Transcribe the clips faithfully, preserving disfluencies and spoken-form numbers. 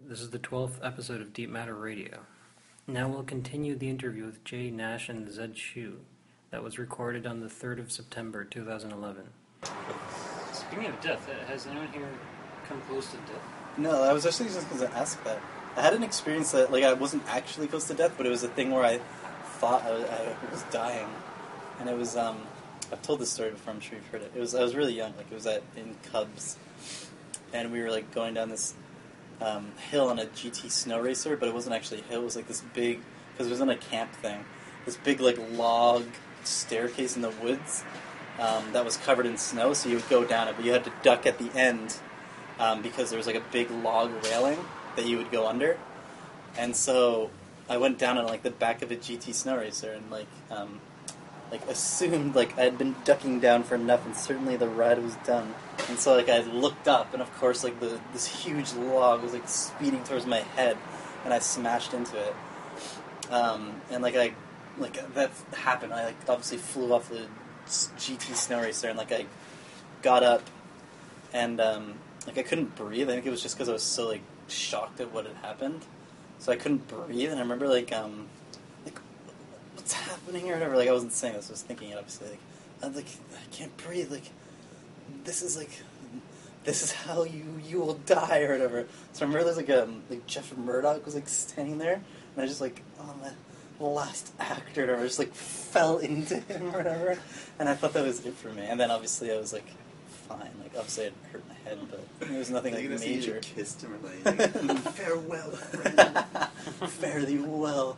This is the twelfth episode of Deep Matter Radio. Now we'll continue the interview with Jay Nash and Zed Shu that was recorded on the third of September two thousand eleven. Speaking of death, has anyone here come close to death? No, I was actually just going to ask that. I had an experience that, like, I wasn't actually close to death, but it was a thing where I thought I was, I was dying. And it was, um, I've told this story before, I'm sure you've heard it. It was, I was really young, like, it was at, in Cubs. And we were, like, going down this um, hill on a G T snow racer, but it wasn't actually a hill, it was, like, this big, because it was on a camp thing, this big, like, log staircase in the woods um, that was covered in snow, so you would go down it, but you had to duck at the end um, because there was, like, a big log railing that you would go under. And so I went down on, like, the back of a G T snow racer and, like, um, like, assumed, like, I had been ducking down for enough, and certainly the ride was done. And so, like, I looked up, and of course, like, the this huge log was, like, speeding towards my head, and I smashed into it. Um, and, like, I, like, that happened. I, like, obviously flew off the G T snow racer, and, like, I got up, and, um, like, I couldn't breathe. I think it was just because I was so, like, shocked at what had happened. So I couldn't breathe, and I remember, like, um... what's happening or whatever, like, I wasn't saying this, I was thinking it, obviously, like, I was like, I can't breathe, like, this is, like, this is how you, you will die, or whatever. So I remember there's, like, um, like, Jeff Murdoch was, like, standing there, and I just, like, oh, my last actor, or whatever, I just, like, fell into him, or whatever, and I thought that was it for me, and then, obviously, I was, like, fine, like, obviously, it hurt my head, but there was nothing, like, major. You kissed him, or, like, farewell, friend. Fare thee well.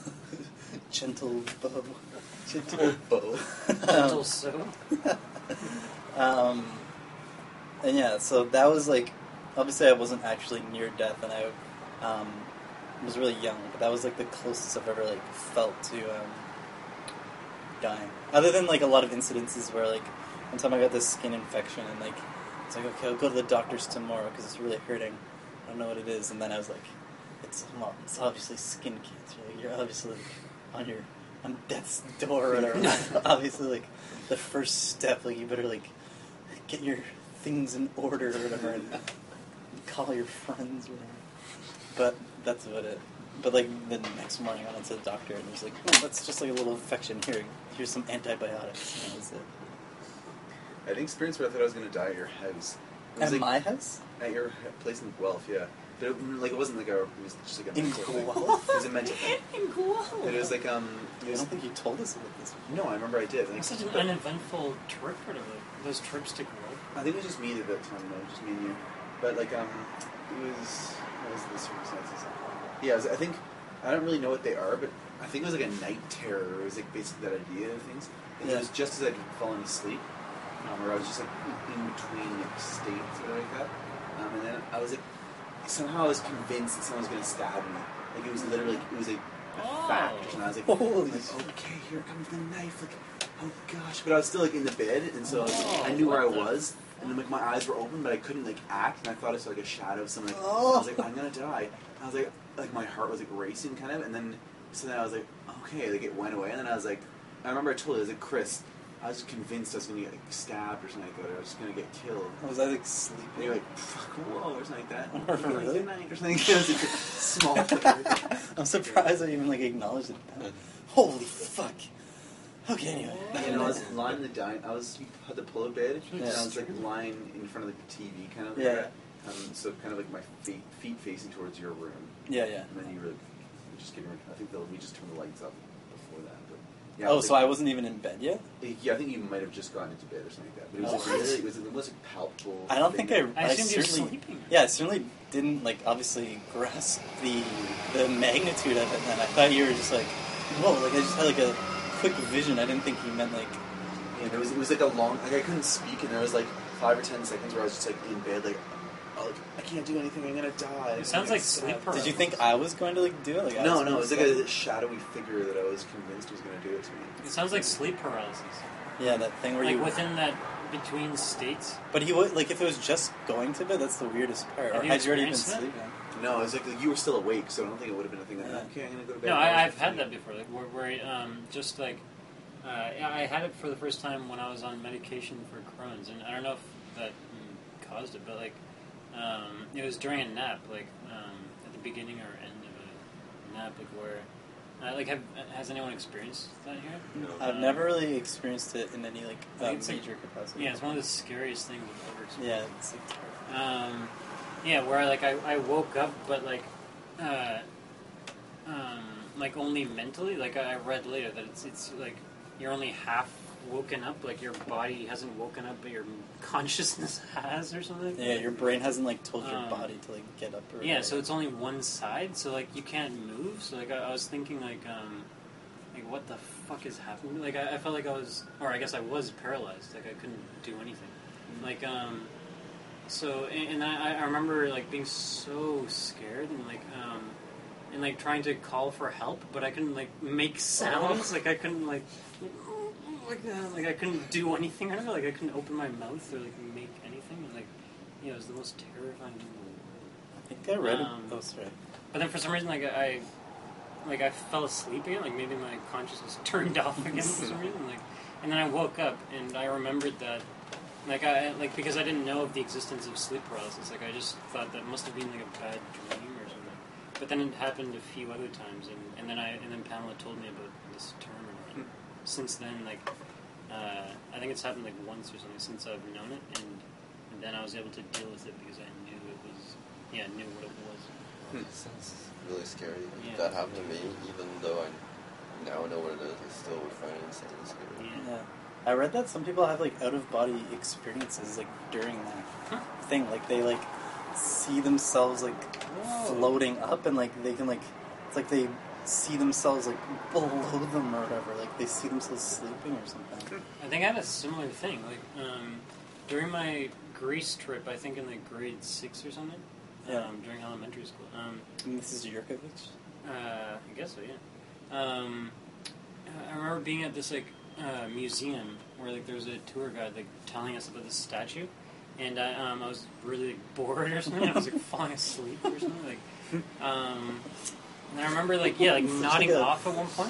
Gentle bow. Gentle bow. Gentle so? um, and yeah, so that was like, obviously I wasn't actually near death, and I um, was really young, but that was like the closest I've ever like felt to um, dying. Other than like a lot of incidences where like, one time I got this skin infection, and like, it's like, okay, I'll go to the doctor's tomorrow because it's really hurting. I don't know what it is, and then I was like, it's, well, it's obviously skin cancer. Like, you're obviously like, on your on death's door or whatever. Obviously, like, the first step, like, you better, like, get your things in order or whatever, and call your friends or whatever. But that's about it. But, like, the next morning I went to the doctor, and he was like, oh, that's just, like, a little infection. Here, here's some antibiotics. And that was it. I had an experience where I thought I was going to die at your house. It was At like, my house? At your place in Guelph, yeah. But it, like, it wasn't like a, it was just like a In mental thing. Guelph? It was a mental thing. In Guelph? It was like, um... It I was, don't think you told us about this. no, I remember I did. Like, It's such an but uneventful trip, for like, those trips to Guelph. I think it was just me at that time, though. Just me and you. But, like, um... It was... What was the circumstances? Yeah, it was, I think... I don't really know what they are, but I think it was like a night terror. It was like basically that idea of things. And Yeah. it was just as I'd fallen asleep, um, where I was just like in between like states or like that. Um, and then I was like, somehow I was convinced that someone was going to stab me. Like it was literally, like, it was like a Oh. fact. And I was like, Holy like, shit. okay, here comes the knife. Like, oh gosh. But I was still like in the bed, and so I, was, Oh, I knew where I what the- was. And then like my eyes were open, but I couldn't like act, and I thought I saw like a shadow of someone. Like, Oh. I was like, I'm gonna die. And I was like, like my heart was like racing, kind of, and then so then I was like, okay, like it went away, and then I was like, I remember I told you, I was like, Chris, I was just convinced I was gonna get like stabbed or something like that, or I was just gonna get killed. Was I, like, sleeping? And you're like, fuck, whoa, or something like that. Or You're like, really? good night, or something. It was like a small thing. I'm surprised I even, like, acknowledged it. Holy fuck. Okay, anyway. You know, I was lying in the dine. I was had the pull-up bed, and Yeah. I was like lying in front of like, the T V, kind of. Like Yeah. that. Um, so kind of like my feet, feet facing towards your room, Yeah, yeah. and then you were just getting. I think they'll, we just turned the lights up before that. But yeah. Oh, was so like, I wasn't even in bed yet? Yeah, I think you might have just gone into bed or something like that. But it was Oh. like really, it was it was like palpable. I don't thing. think I... I assumed you were certainly, sleeping. Yeah, I certainly didn't, like, obviously grasp the the magnitude of it then. I thought you were just like, whoa, like, I just had, like, a quick vision. I didn't think you meant, like... Yeah, it was it was like a long. Like I couldn't speak, and there was like five or ten seconds where I was just like in bed, like, oh, like I can't do anything. I'm gonna die. It sounds like It's sleep sad. paralysis. Did you think I was going to, like, do it? Like, I No, was no, it was like gonna a shadowy figure that I was convinced was gonna do it to me. It sounds like sleep paralysis. Yeah, that thing where Like you... within that between states. But he would, like, if it was just going to bed, that's the weirdest part. Have Or you had you already been experienced that? sleeping? No, it was like, like you were still awake, so I don't think it would have been a thing like, Yeah. okay, I'm gonna go to bed. No, now. I, I've had that before. Like where, where um, just like uh, yeah, I had it for the first time when I was on medication for Crohn's, and I don't know if that mm, caused it, but like Um, it was during a nap, like um, at the beginning or end of a nap, like where, uh, like, have, has anyone experienced that here? No. I've Um, never really experienced it in any like I think uh, it's, like- major capacity. Yeah, it's one of the scariest things I've ever experienced. Yeah, it's like terrifying. Um, yeah, where like I, I woke up, but like, uh, um, like only mentally. Like I read later that it's it's like you're only half woken up. Like your body hasn't woken up, but your consciousness has, or something. Yeah, your brain hasn't like told your Um, body to like get up or Yeah, whatever. so it's only one side, so like you can't move. So like I, I was thinking like um, like what the fuck is happening? Like I, I felt like I was, or I guess I was paralyzed. Like I couldn't do anything. Like um. So and, and I, I remember like being so scared and like um and like trying to call for help, but I couldn't like make sounds. Like I couldn't like like uh, like I couldn't do anything. I don't know. Like I couldn't open my mouth or like make anything. And, like yeah, it was the most terrifying thing in the world. I think I read. um, oh, sorry. But then for some reason like I like I fell asleep again. Like maybe my consciousness turned off again for some reason. Like and then I woke up and I remembered that. Like I like because I didn't know of the existence of sleep paralysis. Like I just thought that must have been like a bad dream or something. But then it happened a few other times, and, and then I and then Pamela told me about this term. And since then, like uh, I think it's happened like once or something since I've known it, and, and then I was able to deal with it because I knew it was yeah I knew what it was. It sounds really scary. Like, Yeah. if that happened to me, even though I now know what it is, I still would find it insanely scary. Yeah. Yeah. I read that some people have like out of body experiences like during that Huh. thing. Like they like see themselves like Whoa. floating up and like they can like it's like they see themselves like below them or whatever. Like they see themselves sleeping or something. I think I had a similar thing. Like um, during my Greece trip, I think in like grade six or something. Yeah. Um, during elementary school. Um, And this is Yurkovich. uh, I guess so. Yeah. Um, I remember being at this like uh, museum where like there was a tour guide like telling us about this statue, and I um, I was really like, bored or something. I was like falling asleep or something. Like, um, and I remember like yeah like Such nodding like a- off at one point,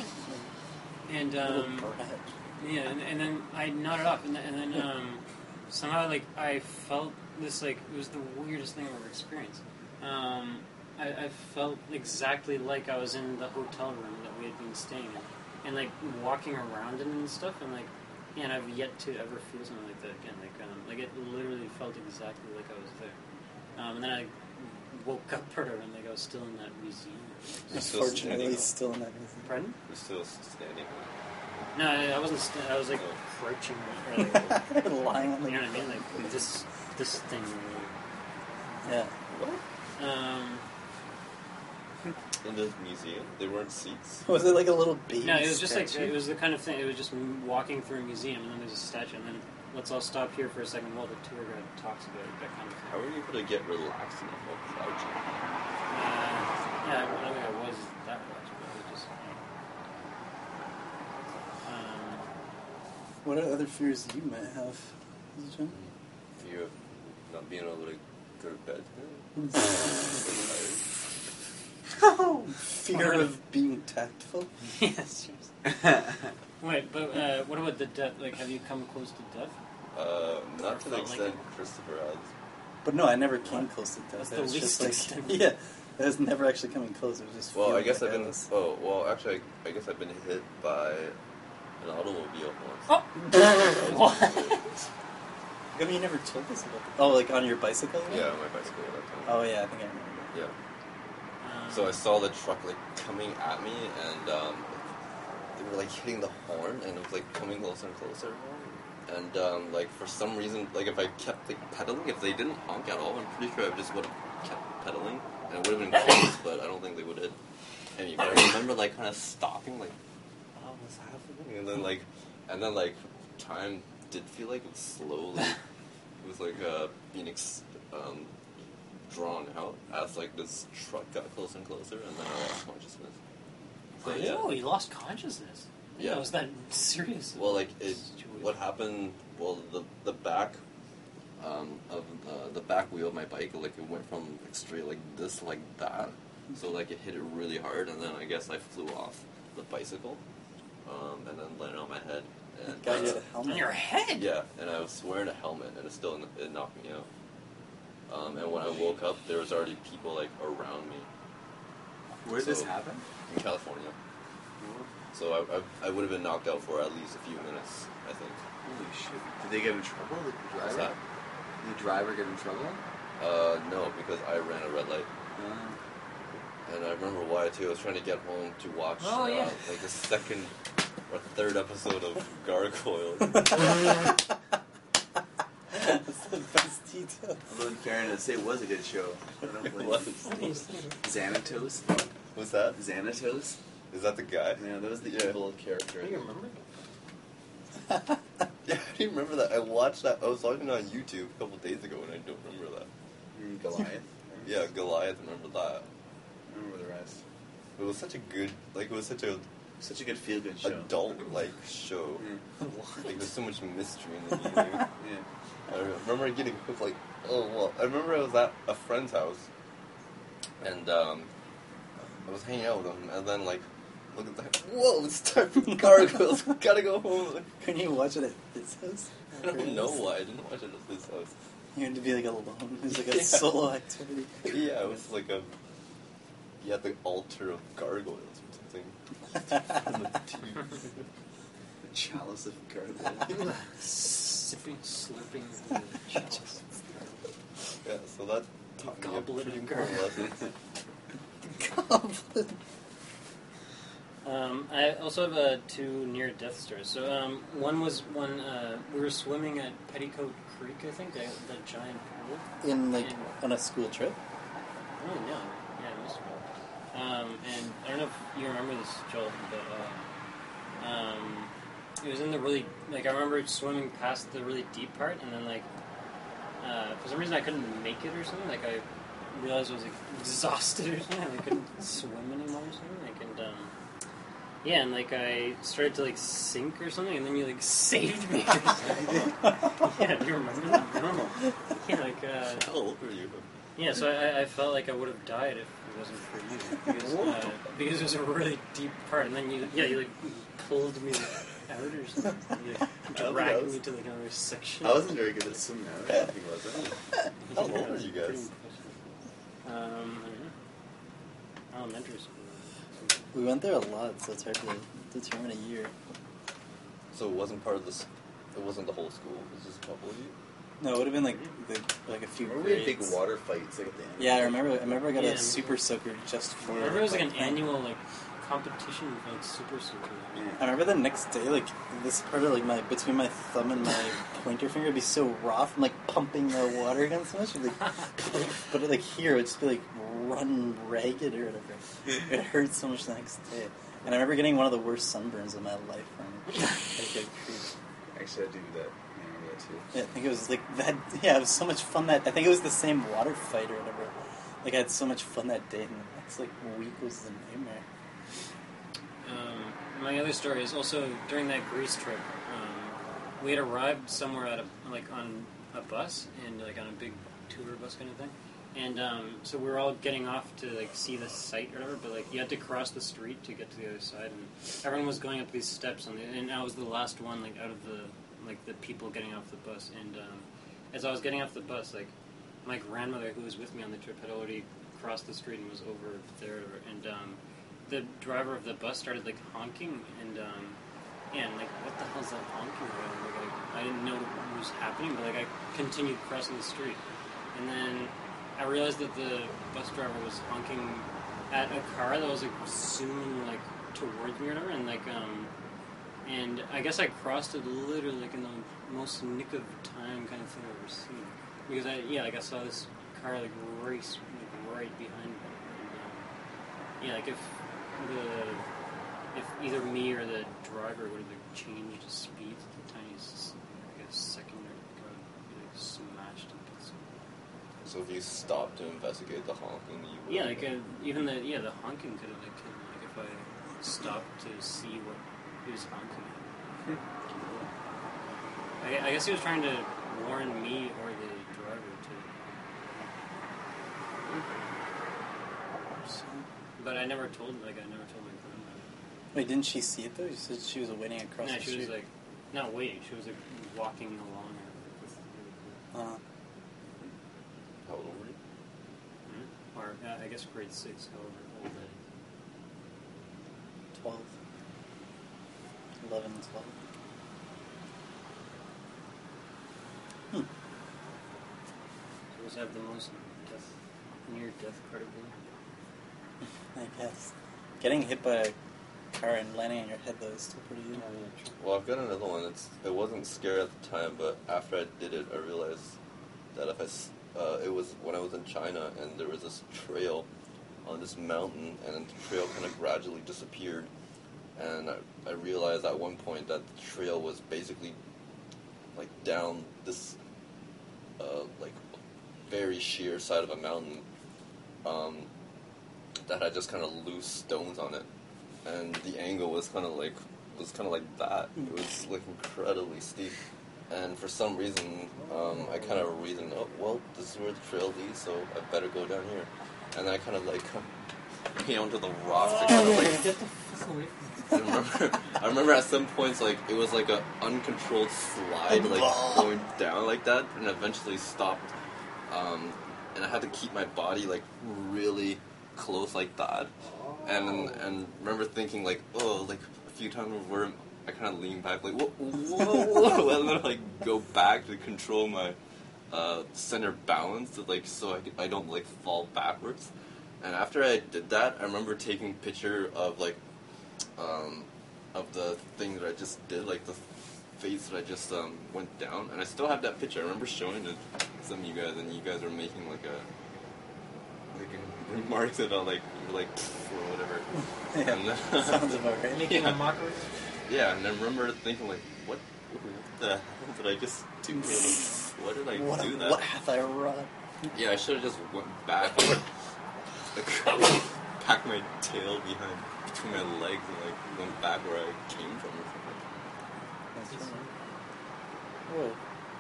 and Little um, brat. yeah, and, and then I nodded off, and then, and then um, somehow like I felt this like it was the weirdest thing I've ever experienced. Um, I, I felt exactly like I was in the hotel room that we had been staying in, and like walking around in and stuff, and like yeah, and I've yet to ever feel something like that again. Like um, like it literally felt exactly like I was there. Um, and then I woke up or whatever, and like I was still in that museum. You're still Unfortunately, standing he's still in that museum. Pardon? You're still standing. No, I, I wasn't. St- I was like crouching, or like, Lying on the you know what I mean? Like this, this thing. Yeah. Um, In the museum, there weren't seats. Was it like a little baby? no, it was just like statue? it was the kind of thing. It was just m- walking through a museum, and then there's a statue, and then let's all stop here for a second while the tour guide talks about it. That kind of thing. How were you able to get relaxed enough while crouching? Uh, yeah, I don't think I was that much, but it was just. Um, What are other fears you might have, John? Fear of not being able to go to bed. Fear of being tactful? yes. Wait, but uh, what about the death? Like, have you come close to death? Uh, not to the Felt like extent it. Christopher has. But no, I never came close to death. That's It the was just least like, extent. yeah, it was never actually coming close. It was just. Well, I feeling guess like I've been. was- Oh, well, actually, I, I guess I've been hit by an automobile once. Oh, what? I mean, you never told us about that. Oh, like on your bicycle? you mean? Yeah, on my bicycle at that time. Oh yeah, I think I remember. Yeah. Um, So I saw the truck like coming at me, and um, they were like hitting the horn, and it was like coming closer and closer. And um, like for some reason, like if I kept like pedaling, if they didn't honk at all, I'm pretty sure I just would have kept pedaling, and it would have been close, but I don't think they would have hit me. But I remember like kind of stopping, like, oh, what's happening? And then like, and then like, time did feel like it slowly. It was like uh, being ex- um, drawn out as like this truck got closer and closer, and then I lost consciousness. So yeah. Oh, you lost consciousness. Yeah, Yeah. was that serious? Well, like it, Situation. what happened? Well, the the back um, of uh, the back wheel of my bike, like it went from like, straight like this, like that. So like it hit it really hard, and then I guess I flew off the bicycle, um, and then landed on my head. And Guy uh, had a helmet. On your head. yeah, and I was wearing a helmet, and it still it knocked me out. Um, and when I woke up, there was already people like around me Where did this So- happen? in California. So I, I, I would have been knocked out for at least a few minutes, I think. Holy shit! Did they get in trouble? Did the What's driver? that? Did the driver get in trouble? Uh, no, because I ran a red light. Uh, And I remember why too. I was trying to get home to watch Oh, uh, yeah. like the second or third episode of Gargoyle. That's the best detail. although in fairness, it was a good show. I don't It blame was. you. Xanatos. What's that? Xanatos. Is that the guy? Yeah, that was the Yeah. evil character. Do you remember? Yeah, I do remember that. I watched that. I was watching it on YouTube a couple days ago, and I don't remember that. Mm, Goliath. Yeah, Goliath. Remember that? I remember the rest. It was such a good, like, it was such a Such a good feel-good show. adult-like show. Mm. Like, there's so much mystery in the meaning. Yeah. I remember getting hooked, like, oh, well, I remember I was at a friend's house, and, um, I was hanging out with him, and then, like, look at that, whoa, it's time for Gargoyles, gotta go home. Couldn't you watch it at his house? I don't know why I didn't watch it at his house. You had to be like alone. It was like a Yeah. solo activity. Yeah, it was like a, you had the altar of gargoyles or something. On the T V. The chalice of gargoyle. Sipping, slurping the chalice. Yeah, so that taught me a Goblet pretty of important gargoyles. lesson. Goblin. Um, I also have uh, two near-death stories. So um, one was when uh, we were swimming at Petticoat Creek, I think, the, the giant pool. In like And- on a school trip. Oh, no. Yeah, it must have been. Um, and I don't know if you remember this, Joel, but uh, um, it was in the really, like, I remember swimming past the really deep part, and then, like, uh, for some reason I couldn't make it or something. Like, I realized I was, like, exhausted or something, and I couldn't swim anymore or something. Like, and, um, yeah, and, like, I started to, like, sink or something, and then you, like, saved me or something. Yeah, do you remember that? No. Yeah, like, uh... How old were you? Yeah, so I, I felt like I would have died if it wasn't for you, because uh, because it was a really deep part, and then you yeah you like pulled me out or something, you like, dragged me to like another section. I wasn't very good at swimming. I don't think was I? How old were you guys? Um, I don't know. Elementary school. We went there a lot, so it's hard to determine a year. So it wasn't part of this, it wasn't the whole school, it was just a couple of you? No, it would have been like the, like a few Remember we had big grades. water fights like at the end. Yeah, I remember. I remember I got Yeah. a super soaker just for. I remember it was like an like, annual like competition for like super super. Yeah. I remember the next day, like this part of like my between my thumb and my pointer finger would be so raw from like pumping the water against so much. It'd be, like, but like here, it would just be like run ragged or whatever. It hurt so much the next day. And I remember getting one of the worst sunburns of my life from Petticoat Creek. Actually, I do that. I remember that too. Yeah, I think it was like that. Yeah, it was so much fun that I think it was the same water fight or whatever. Like I had so much fun that day, and the next like week was a nightmare. Um, my other story is also during that Greece trip. Um, we had arrived somewhere at a like on a bus and like on a big tour bus kind of thing, and um, so we were all getting off to like see the site or whatever. But like you had to cross the street to get to the other side, and everyone was going up these steps, and, and I was the last one like out of the like the people getting off the bus. And um, as I was getting off the bus, like my grandmother who was with me on the trip had already crossed the street and was over there, and um, the driver of the bus started like honking, and um, yeah, and like what the hell's that honking about? Like, I, I didn't know what was happening, but like I continued crossing the street, and then I realized that the bus driver was honking at a car that was like zooming like towards me or whatever, and like um, and I guess I crossed it literally like in the most nick of time kind of thing I've ever seen, because I yeah like I saw this car like race like right behind me, and, um, yeah like if the if either me or the driver would have like changed his speed to the tiniest like a second or got like smashed in pieces. So if you stopped to investigate the honking, you would Yeah, like uh, even the yeah the honking could have like killed me. Like if I stopped to see what he was honking at. I, I guess he was trying to warn me or the driver to. But I never told like I never told my grandma. Wait, didn't she see it though? You said she was waiting across No, the she street. was like not waiting. She was like walking along with. Uh, How old uh, I guess grade six, however old that is. twelve. eleven, twelve. Hmm. So those have the most death, near-death credibility. I guess. Getting hit by a car and landing on your head, though, is still pretty good. Well, I've got another one. It's it wasn't scary at the time, but after I did it, I realized that if I s- uh, it was when I was in China, and there was this trail on this mountain, and the trail kind of gradually disappeared, and I, I realized at one point that the trail was basically like down this uh, like very sheer side of a mountain um, that had just kind of loose stones on it, and the angle was kind of like was kind of like that. It was like incredibly steep, and for some reason um, I kind of reasoned, oh well, this is where the trail leads, so I better go down here, and then I kind of like came onto the rocks to kind of like. Get the fuck away from me. I remember, I remember at some points, like, it was like a uncontrolled slide, like, going down like that, and eventually stopped, um, and I had to keep my body, like, really close like that, and, and remember thinking, like, oh, like, a few times where I kind of leaned back, like, whoa, whoa, whoa, and then, like, go back to control my, uh, center balance, like, so I, could, I don't, like, fall backwards, and after I did that, I remember taking a picture of, like, Um, of the thing that I just did, like the face that I just um, went down, and I still have that picture. I remember showing it to some of you guys, and you guys were making like a like a remarks about like you were like or whatever. Yeah, And then, sounds about right. Making Yeah. a mockery? yeah, and I remember thinking like, what, what the hell did I just do? What did I What, do that? what hath I wrought? Yeah, I should have just went back and like, packed my tail behind between my legs and like went back where I came from or something. That's right. Whoa.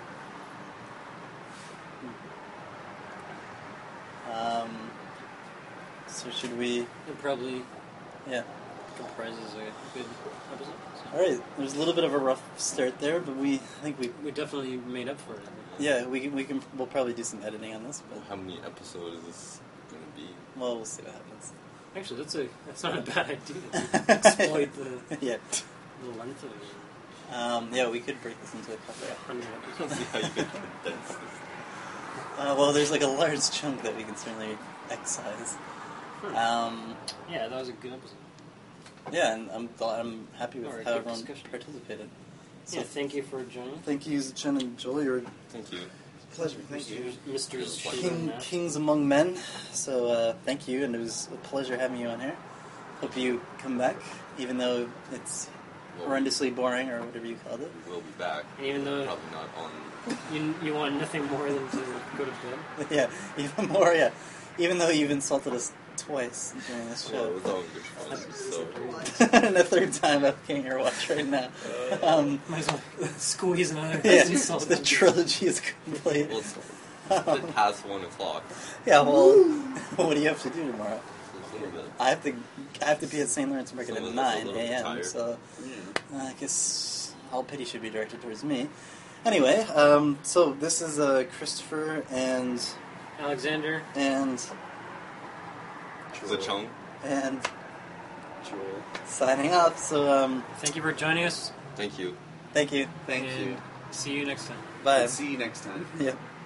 Um, so should we, It probably yeah. comprises a good episode. So Alright, there's a little bit of a rough start there, but we, I think we, we definitely made up for it. yeah, we can, we can, we'll probably do some editing on this, but, How many episodes is this gonna be? well, we'll see what happens. Actually, that's a that's not a bad idea. Exploit the, Yeah. the length of it. Um, yeah, we could break this into a couple. one hundred I don't episodes. see how you could condense this. Uh, well, there's like a large chunk that we can certainly excise. Hmm. Um, Yeah, that was a good episode. yeah, and I'm I'm happy with Alright, how good everyone discussion. participated. So Yeah, thank you for joining. thank you, Chen and Joel. You're Thank you. Pleasure, thank you. Mister It was fun. king, kings among men. So uh, thank you, and it was a pleasure having you on here. Hope you come back, even though it's Well, horrendously boring or whatever you called it. we will be back. Even though- Probably not on. You, you want nothing more than to go to bed? Yeah, even more. Yeah, even though you've insulted us twice during this Well, it show, was all good fun. So, and a third time I'm getting your watch right now. Um, Might as well squeeze another yeah, insult. the trilogy is complete. well, it's it's past one o'clock. Yeah, well, what do you have to do tomorrow? It's a little bit. I have to, I have to be at Saint Lawrence Market So at it's a nine little a.m. tired. So uh, I guess all pity should be directed towards me. Anyway, um, so this is uh, Christopher and Alexander, and Zachong. and Joel. signing off. So um, thank you for joining us. Thank you. thank you. Thank and you. See you next time. Bye. See you next time. Yeah.